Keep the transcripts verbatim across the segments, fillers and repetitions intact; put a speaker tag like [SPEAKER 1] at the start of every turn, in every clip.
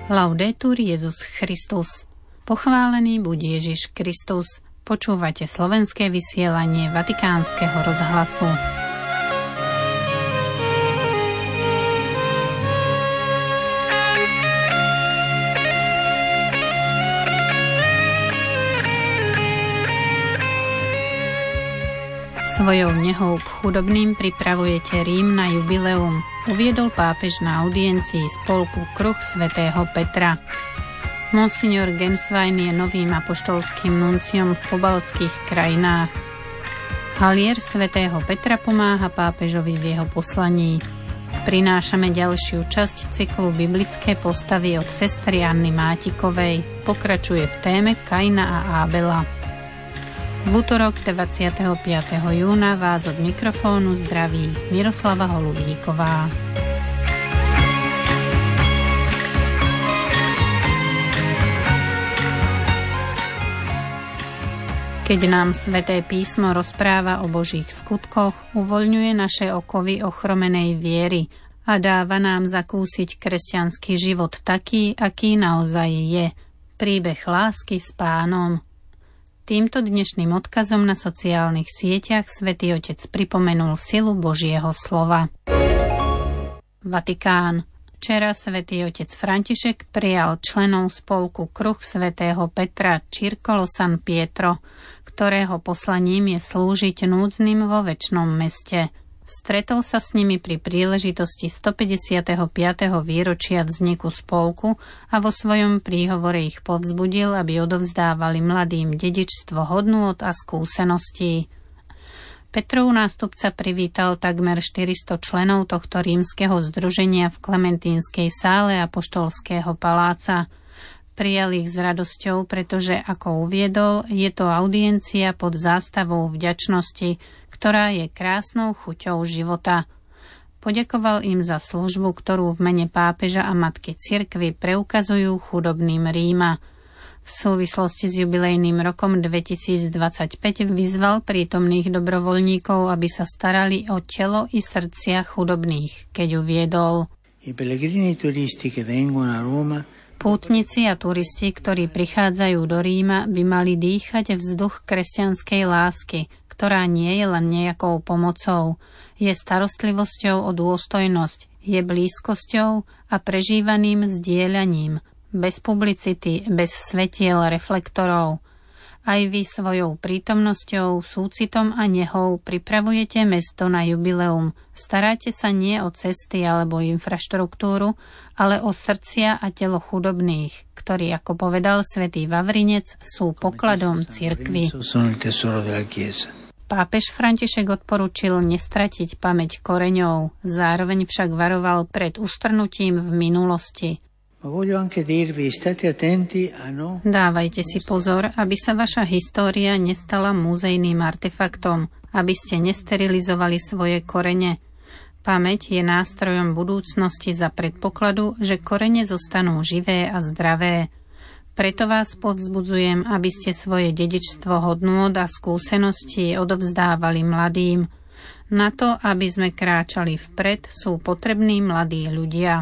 [SPEAKER 1] Laudetur Jesus Christus. Pochválený buď Ježiš Kristus. Počúvate slovenské vysielanie Vatikánskeho rozhlasu. Svojou nehou k chudobným pripravujete Rím na jubileum, uviedol pápež na audiencii spolku Kruh svätého Petra. Monsignor Genswein je novým apoštolským nunciom v pobaltských krajinách. Halier svätého Petra pomáha pápežovi v jeho poslaní. Prinášame ďalšiu časť cyklu Biblické postavy od sestry Anny Mátikovej. Pokračuje v téme Kaina a Ábela. V útorok dvadsiateho piateho júna vás od mikrofónu zdraví Miroslava Holubíková. Keď nám Sväté písmo rozpráva o Božích skutkoch, uvoľňuje naše okovy ochromenej viery a dáva nám zakúsiť kresťanský život taký, aký naozaj je. Príbeh lásky s Pánom. Týmto dnešným odkazom na sociálnych sieťach Svätý Otec pripomenul silu Božieho slova. Vatikán. Včera Svätý Otec František prijal členov spolku Kruh svätého Petra Circolo San Pietro, ktorého poslaním je slúžiť núdznym vo večnom meste. Stretol sa s nimi pri príležitosti stopäťdesiateho piateho výročia vzniku spolku a vo svojom príhovore ich povzbudil, aby odovzdávali mladým dedičstvo hodnôt a skúseností. Petrov nástupca privítal takmer štyristo členov tohto rímskeho združenia v Klementínskej sále Apoštolského paláca. Prijal ich s radosťou, pretože, ako uviedol, je to audiencia pod zástavou vďačnosti, ktorá je krásnou chuťou života. Poďakoval im za službu, ktorú v mene pápeža a matky cirkvi preukazujú chudobným Ríma. V súvislosti s jubilejným rokom dvetisícdvadsaťpäť vyzval prítomných dobrovoľníkov, aby sa starali o telo i srdcia chudobných, keď uviedol: I pellegrini turisti che vengono a Roma. Pútnici a turisti, ktorí prichádzajú do Ríma, by mali dýchať vzduch kresťanskej lásky, ktorá nie je len nejakou pomocou, je starostlivosťou o dôstojnosť, je blízkosťou a prežívaným zdieľaním, bez publicity, bez svetiel reflektorov. Aj vy svojou prítomnosťou, súcitom a nehou pripravujete mesto na jubileum. Staráte sa nie o cesty alebo infraštruktúru, ale o srdcia a telo chudobných, ktorí, ako povedal svätý Vavrinec, sú pokladom cirkvi. Pápež František odporučil nestratiť pamäť koreňov, zároveň však varoval pred ustrnutím v minulosti. Dávajte si pozor, aby sa vaša história nestala múzejným artefaktom, aby ste nesterilizovali svoje korene. Pamäť je nástrojom budúcnosti za predpokladu, že korene zostanú živé a zdravé. Preto vás povzbudzujem, aby ste svoje dedičstvo hodnôt a skúseností odovzdávali mladým. Na to, aby sme kráčali vpred, sú potrební mladí ľudia.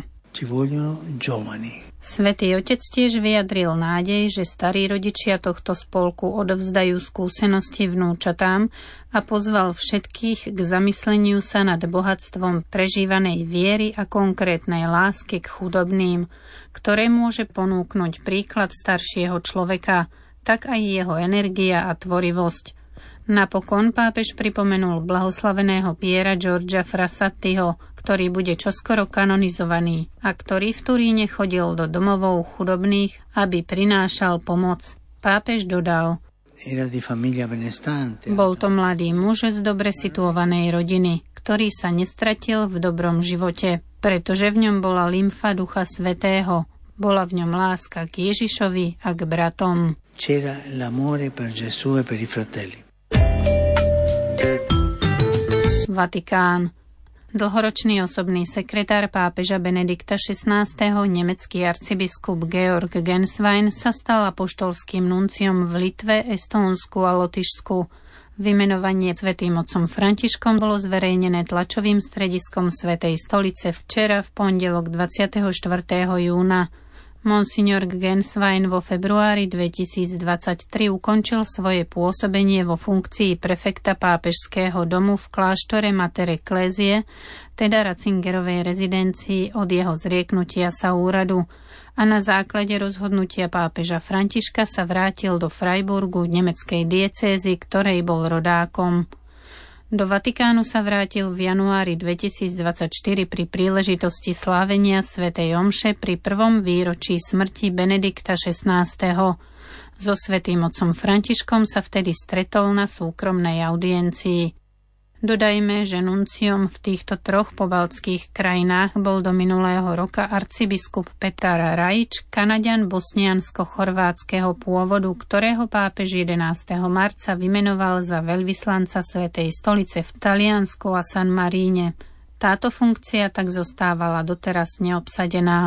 [SPEAKER 1] Svätý Otec tiež vyjadril nádej, že starí rodičia tohto spolku odovzdajú skúsenosti vnúčatám a pozval všetkých k zamysleniu sa nad bohatstvom prežívanej viery a konkrétnej lásky k chudobným, ktoré môže ponúknuť príklad staršieho človeka, tak aj jeho energia a tvorivosť. Napokon pápež pripomenul blahoslaveného Piera Giorgia Frassattiho, ktorý bude čoskoro kanonizovaný a ktorý v Turíne chodil do domovov chudobných, aby prinášal pomoc. Pápež dodal: Bol to mladý muž z dobre situovanej rodiny, ktorý sa nestratil v dobrom živote, pretože v ňom bola lymfa Ducha Svätého, bola v ňom láska k Ježišovi a k bratom. C'era l'amore per Gesù e per i fratelli. Vatikán. Dlhoročný osobný sekretár pápeža Benedikta šestnásteho nemecký arcibiskup Georg Genswein sa stal apoštolským nunciom v Litve, Estónsku a Lotyšsku. Vymenovanie svätým otcom Františkom bolo zverejnené tlačovým strediskom Svätej stolice včera v pondelok dvadsiateho štvrtého júna. Monsignor Genswein vo februári dvetisícdvadsaťtri ukončil svoje pôsobenie vo funkcii prefekta pápežského domu v kláštore Mater Ecclesiae, teda Ratzingerovej rezidencii, od jeho zrieknutia sa úradu a na základe rozhodnutia pápeža Františka sa vrátil do Freiburgu, nemeckej diecézy, ktorej bol rodákom. Do Vatikánu sa vrátil v januári dvetisícdvadsaťštyri pri príležitosti slávenia svätej omše pri prvom výročí smrti Benedikta šestnásteho. So svätým otcom Františkom sa vtedy stretol na súkromnej audiencii. Dodajme, že nunciom v týchto troch pobaltských krajinách bol do minulého roka arcibiskup Petar Raič, Kanaďan bosniansko-chorvátskeho pôvodu, ktorého pápež jedenásteho marca vymenoval za veľvyslanca Svätej stolice v Taliansku a San Maríne. Táto funkcia tak zostávala doteraz neobsadená.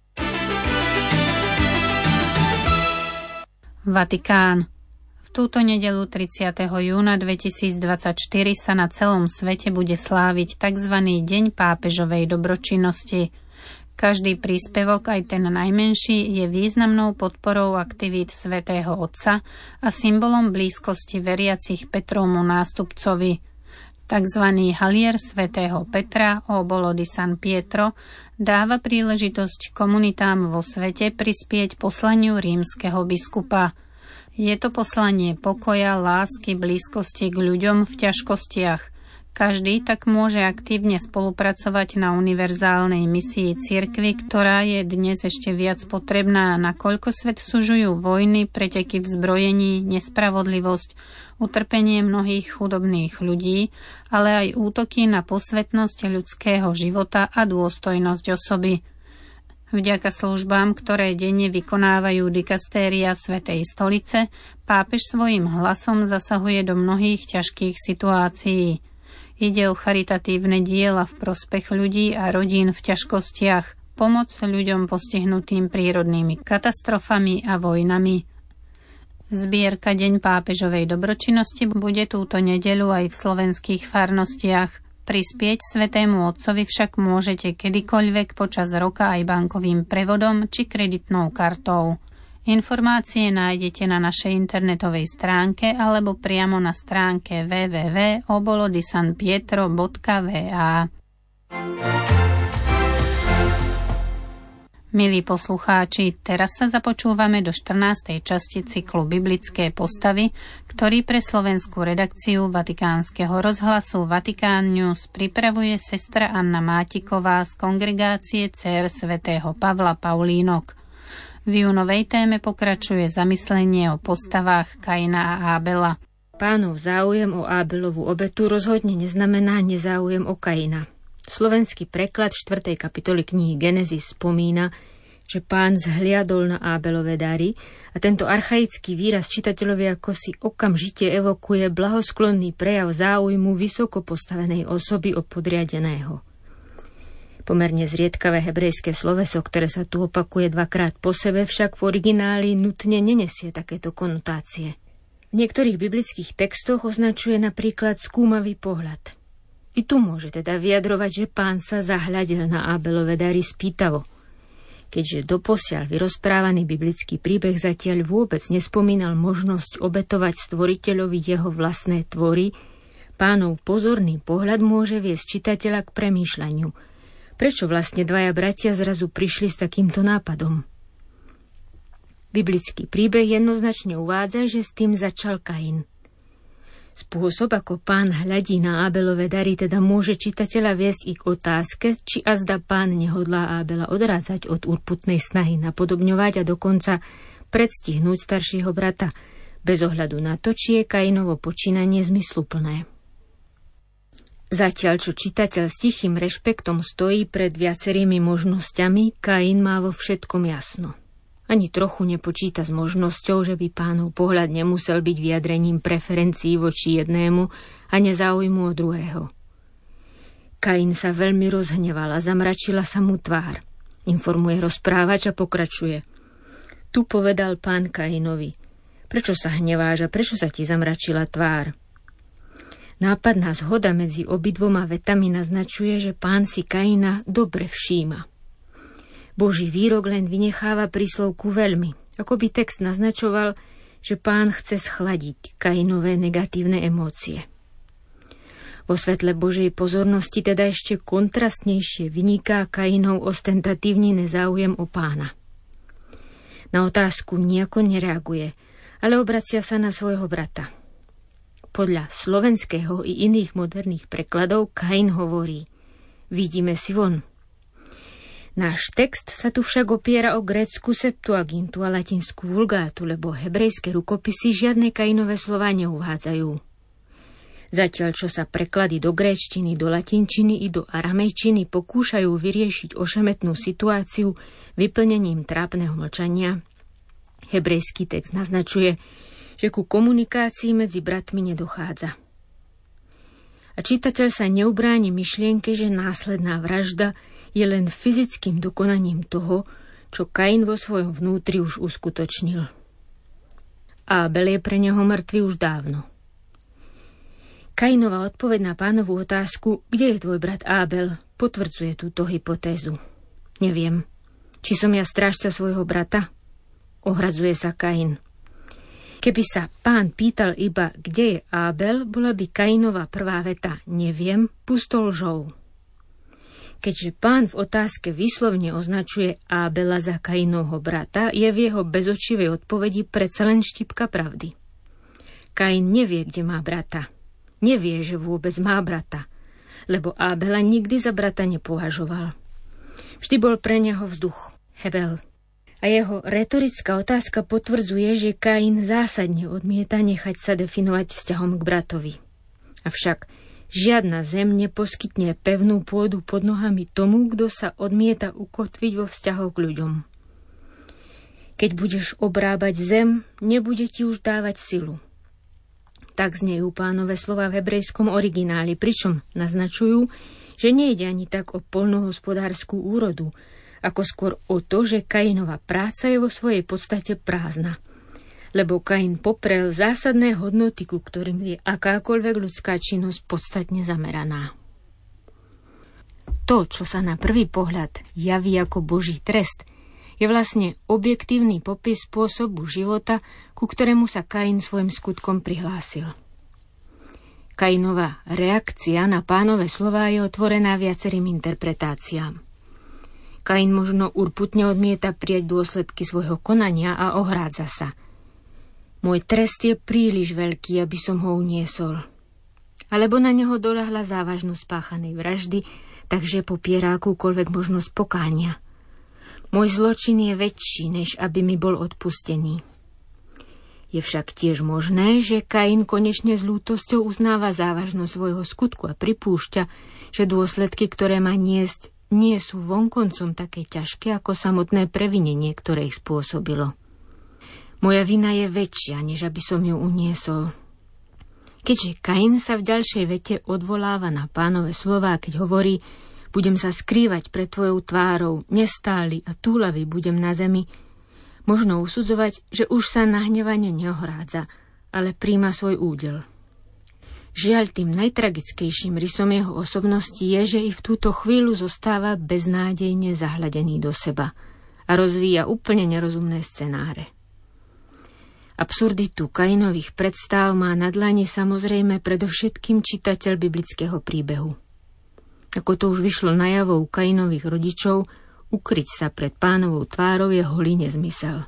[SPEAKER 1] Vatikán. V túto nedeľu tridsiateho júna dvetisícdvadsaťštyri sa na celom svete bude sláviť tzv. Deň pápežovej dobročinnosti. Každý príspevok, aj ten najmenší, je významnou podporou aktivít svätého Otca a symbolom blízkosti veriacich Petrovmu nástupcovi. Takzvaný halier svätého Petra, Obolo di San Pietro, dáva príležitosť komunitám vo svete prispieť poslaniu rímskeho biskupa. Je to poslanie pokoja, lásky, blízkosti k ľuďom v ťažkostiach. Každý tak môže aktívne spolupracovať na univerzálnej misii cirkvi, ktorá je dnes ešte viac potrebná, nakoľko svet sužujú vojny, preteky v zbrojení, nespravodlivosť, utrpenie mnohých chudobných ľudí, ale aj útoky na posvetnosť ľudského života a dôstojnosť osoby. Vďaka službám, ktoré denne vykonávajú dikastéria Svätej stolice, pápež svojím hlasom zasahuje do mnohých ťažkých situácií. Ide o charitatívne diela v prospech ľudí a rodín v ťažkostiach, pomoc ľuďom postihnutým prírodnými katastrofami a vojnami. Zbierka Deň pápežovej dobročinnosti bude túto nedeľu aj v slovenských farnostiach. Prispieť Svätému Otcovi však môžete kedykoľvek počas roka aj bankovým prevodom či kreditnou kartou. Informácie nájdete na našej internetovej stránke alebo priamo na stránke w w w bodka obolodisanpietro bodka v a. Milí poslucháči, teraz sa započúvame do štrnástej časti cyklu Biblické postavy, ktorý pre slovenskú redakciu Vatikánskeho rozhlasu Vatikán News pripravuje sestra Anna Mátiková z kongregácie dcér svätého Pavla Paulínok. V júnovej téme pokračuje zamyslenie o postavách Kaina a Ábela.
[SPEAKER 2] Pánov záujem o Ábelovú obetu rozhodne neznamená nezáujem o Kaina. Slovenský preklad štvrtej kapitoly knihy Genesis spomína, že Pán zhliadol na Ábelové dary a tento archaický výraz čitateľovi ako si okamžite evokuje blahosklonný prejav záujmu vysoko postavenej osoby o podriadeného. Pomerne zriedkavé hebrejské sloveso, ktoré sa tu opakuje dvakrát po sebe, však v origináli nutne nenesie takéto konotácie. V niektorých biblických textoch označuje napríklad skúmavý pohľad. I tu môže teda vyjadrovať, že Pán sa zahľadil na Ábelové dary spýtavo. Keďže doposiaľ vyrozprávaný biblický príbeh zatiaľ vôbec nespomínal možnosť obetovať stvoriteľovi jeho vlastné tvory, Pánov pozorný pohľad môže viesť čitateľa k premýšľaniu. Prečo vlastne dvaja bratia zrazu prišli s takýmto nápadom? Biblický príbeh jednoznačne uvádza, že s tým začal Kain. Spôsob, ako Pán hľadí na Ábelové dary, teda môže čitateľa viesť i k otázke, či azda Pán nehodlá Ábela odrádzať od urputnej snahy napodobňovať a dokonca predstihnúť staršieho brata, bez ohľadu na to, či je Kainovo počínanie zmysluplné. Zatiaľ, čo čitateľ s tichým rešpektom stojí pred viacerými možnosťami, Kain má vo všetkom jasno. Ani trochu nepočíta s možnosťou, že by Pánov pohľad nemusel byť vyjadrením preferencií voči jednému a nezáujmu od druhého. Kain sa veľmi rozhneval a zamračila sa mu tvár. Informuje rozprávač a pokračuje. Tu povedal Pán Kainovi: prečo sa hneváš a prečo sa ti zamračila tvár? Nápadná zhoda medzi obidvoma vetami naznačuje, že Pán si Kaina dobre všíma. Boží výrok len vynecháva príslovku veľmi, ako by text naznačoval, že Pán chce schladiť Kainové negatívne emócie. Vo svetle Božej pozornosti teda ešte kontrastnejšie vyniká Kainov ostentatívny nezáujem o Pána. Na otázku nejako nereaguje, ale obracia sa na svojho brata. Podľa slovenského i iných moderných prekladov Kain hovorí: vidíme si von. Náš text sa tu však opiera o grécku Septuagintu a latinskú vulgátu, lebo hebrejské rukopisy žiadne Kainové slová neuvádzajú. Zatiaľ, čo sa preklady do gréčtiny, do latinčiny i do aramejčiny pokúšajú vyriešiť ošemetnú situáciu vyplnením trápneho mlčania, hebrejský text naznačuje, že ku komunikácii medzi bratmi nedochádza. A čitateľ sa neubráni myšlienke, že následná vražda je len fyzickým dokonaním toho, čo Kain vo svojom vnútri už uskutočnil. Ábel je pre neho mŕtvy už dávno. Kainova odpoveď na Pánovu otázku, kde je tvoj brat Ábel, potvrdzuje túto hypotézu. Neviem, či som ja strážca svojho brata? Ohradzuje sa Kain. Keby sa Pán pýtal iba, kde je Ábel, bola by Kainova prvá veta neviem, pusto lžou. Keďže Pán v otázke výslovne označuje Ábela za Kainovho brata, je v jeho bezočivej odpovedi predsa len štipka pravdy. Kain nevie, kde má brata. Nevie, že vôbec má brata, lebo Ábela nikdy za brata nepovažoval. Vždy bol pre neho vzduch, Hebel. A jeho retorická otázka potvrdzuje, že Kain zásadne odmieta nechať sa definovať vzťahom k bratovi. Avšak žiadna zem neposkytne pevnú pôdu pod nohami tomu, kto sa odmieta ukotviť vo vzťahoch k ľuďom. Keď budeš obrábať zem, nebude ti už dávať silu. Tak znejú Pánove slova v hebrejskom origináli, pričom naznačujú, že nejde ani tak o poľnohospodárskú úrodu, ako skôr o to, že Kainova práca je vo svojej podstate prázdna. Lebo Kain poprel zásadné hodnoty, ku ktorým je akákoľvek ľudská činnosť podstatne zameraná. To, čo sa na prvý pohľad javí ako Boží trest, je vlastne objektívny popis spôsobu života, ku ktorému sa Kain svojim skutkom prihlásil. Kainova reakcia na Pánove slová je otvorená viacerým interpretáciám. Kain možno urputne odmieta prijať dôsledky svojho konania a ohrádza sa. Môj trest je príliš veľký, aby som ho uniesol. Alebo na neho doľahla závažnosť spáchanej vraždy, takže popiera akúkoľvek možnosť pokánia. Môj zločin je väčší, než aby mi bol odpustený. Je však tiež možné, že Kain konečne s lútosťou uznáva závažnosť svojho skutku a pripúšťa, že dôsledky, ktoré má niesť, nie sú vonkoncom také ťažké ako samotné previnenie, ktoré ich spôsobilo. Moja vina je väčšia, než aby som ju uniesol. Keďže Kain sa v ďalšej vete odvoláva na Pánove slová, keď hovorí: budem sa skrývať pred tvojou tvárou, nestály a túlavý budem na zemi, možno usudzovať, že už sa nahnevanie neohrádza, ale príjma svoj údel. Žiaľ, tým najtragickejším rysom jeho osobnosti je, že i v túto chvíľu zostáva beznádejne zahľadený do seba a rozvíja úplne nerozumné scenáre. Absurditu Kainových predstáv má na dlani samozrejme predovšetkým čitateľ biblického príbehu. Ako to už vyšlo najavo u Kainových rodičov, ukryť sa pred Pánovou tvárou je holý nezmysel.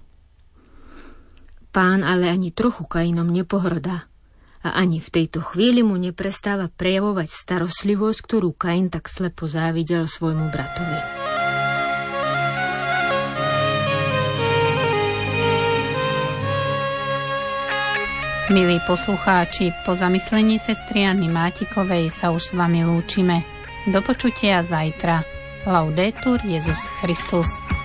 [SPEAKER 2] Pán ale ani trochu Kainom nepohrdá a ani v tejto chvíli mu neprestáva prejavovať starostlivosť, ktorú Kain tak slepo závidel svojmu bratovi.
[SPEAKER 1] Milí poslucháči, po zamyslení sestry Anny Mátikovej sa už s vami lúčime. Do počutia zajtra. Laudetur Jesus Christus.